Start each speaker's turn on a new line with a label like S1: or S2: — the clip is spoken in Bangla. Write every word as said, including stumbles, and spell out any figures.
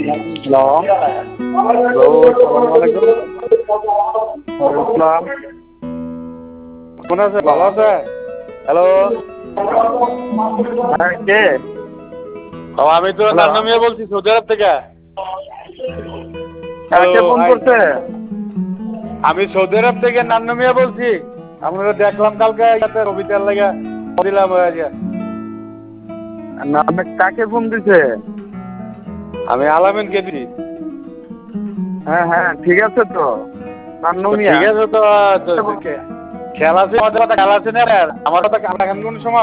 S1: হ্যালো
S2: হ্যালো, আসসালামু আলাইকুম।
S1: আসসালাম।
S2: কেমন আছে? ভালো আছে? হ্যালো।
S1: হ্যাঁ, কে?
S2: ও, আমি তো
S1: হ্যালো।
S2: নান্নু মিয়া বলছি সৌদি আরব থেকে।
S1: হ্যাঁ,
S2: হ্যালো,
S1: কে ফোন
S2: হাই।
S1: করছে?
S2: আমি সৌদি আরব থেকে নান্নু মিয়া বলছি। আপনারা দেখলাম কালকে ইয়াতে রবিটার লাগা দিলাম হয়ে যায়।
S1: না, আপনি কাকে ফোন দিছে?
S2: আমি আলামিনকে দিই।
S1: হ্যাঁ হ্যাঁ, ঠিক আছে তো। নান্নু
S2: তো
S1: মিয়া।
S2: ঠিক আছে তো, তো- তো কে- খেলা আছে আমাদের কথা, খেলা আছে না আর? আমার কথা খেলা এখন কোন সময়